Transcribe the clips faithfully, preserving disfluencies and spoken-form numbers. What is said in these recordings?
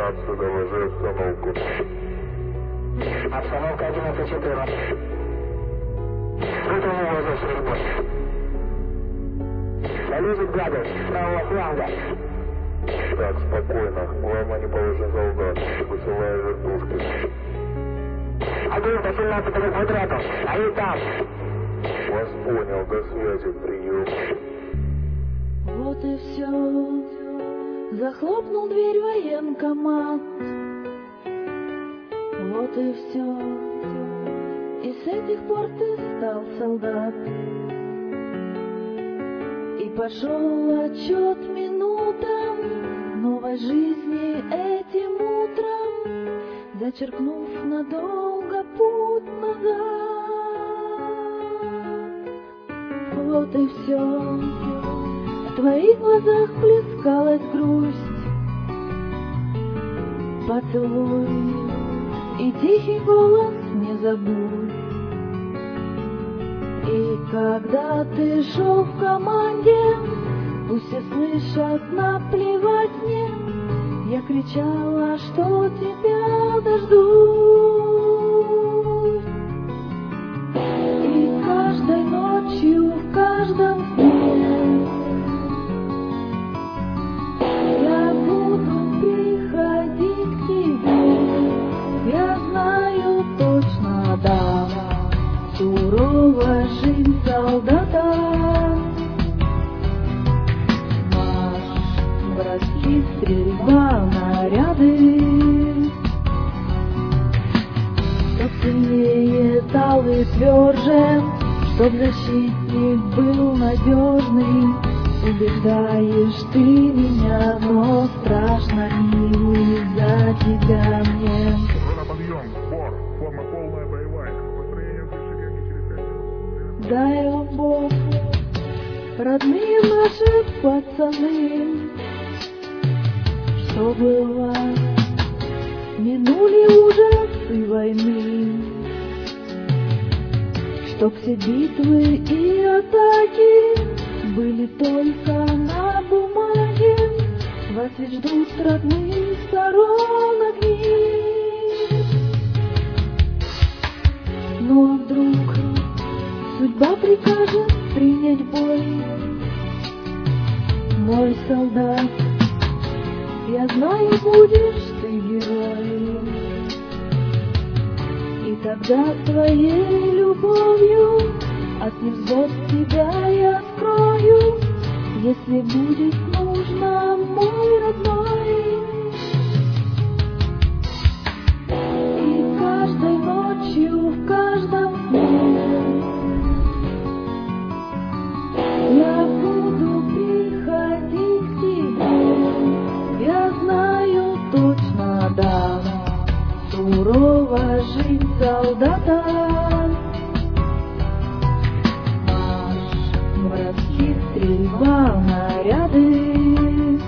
информацию, доложи обстановку. Обстановка одиннадцать четырнадцать. Внутренний воздух стрельбой. Залезет гадость с правого фланга. Так, спокойно. Главное, не положи солдат. Высылаю вертушки. Один по семнадцатому квадрату. Они там. Вас понял. До связи. Прием. Вот и все. Захлопнул дверь военкомат. Вот и все. И с этих пор ты стал солдат. И пошел отчет минутам новой жизни этим утром, зачеркнув надолго путь назад. Вот и все. В твоих глазах плескалась грусть. Поцелуй и тихий голос не забудь. И когда ты шел в команде, пусть все слышат, наплевать мне, я кричала, что тебя дождусь. И каждой ночью, в каждом сне я буду приходить к тебе. Я знаю точно, да, суровая жизнь солдата. Марш, братки, стрельба, наряды. Чтоб сильнее стал и тверже, чтоб защитник был надежный. Убеждаешь ты меня, но страшно, милый, за тебя мне. Рона, подъем, сбор, форма полная боевая. Построение в Шеренге через пять минут. Дай, о Бог, родные наши пацаны, чтобы вас минули ужасы войны, чтоб все битвы и атаки были только на бумаге. Вас ведь ждут родных сторон огни. Ну а вдруг судьба прикажет принять бой? Мой солдат, я знаю, будешь ты героем. И тогда своей любовью от невзгод тебя я скрою, если будет нужно, мой родной. И каждой ночью, в каждом сне я буду приходить к тебе. Я знаю точно, да, суровая жизнь солдата. Братки, стрельба, наряды.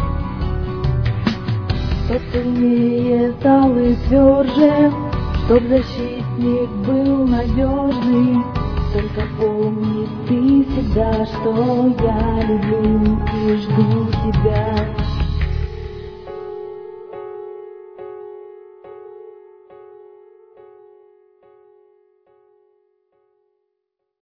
Чтоб сильнее стал и тверже, чтоб защитник был надежный. Только помни ты всегда, что я люблю и жду тебя.